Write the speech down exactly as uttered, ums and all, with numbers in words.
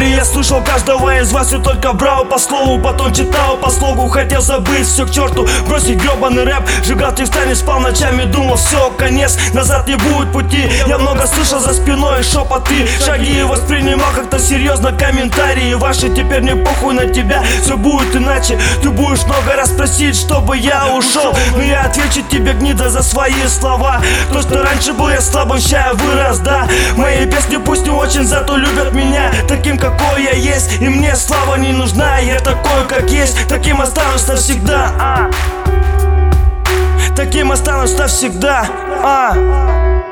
истории я слышал каждого из вас и только брал по слову, потом читал по слогу. Хотел забыть все к черту, бросить гребаный рэп. Сжигал текстами, спал ночами, думал все, конец, назад не будет пути. Я много слышал за спиной шепоты, шаги воспринимал как-то серьезно комментарии ваши. Теперь не похуй на тебя, все будет иначе. Ты будешь много раз просить, чтобы я ушел, но я отвечу тебе, гнида, за свои слова. То, что раньше был я слабым, ща я вырос, да. Мои песни пусть не очень, зато любят меня таким, какой я есть. И мне слава не нужна, я такой, как есть. Таким останусь навсегда, а. Таким останусь навсегда, а.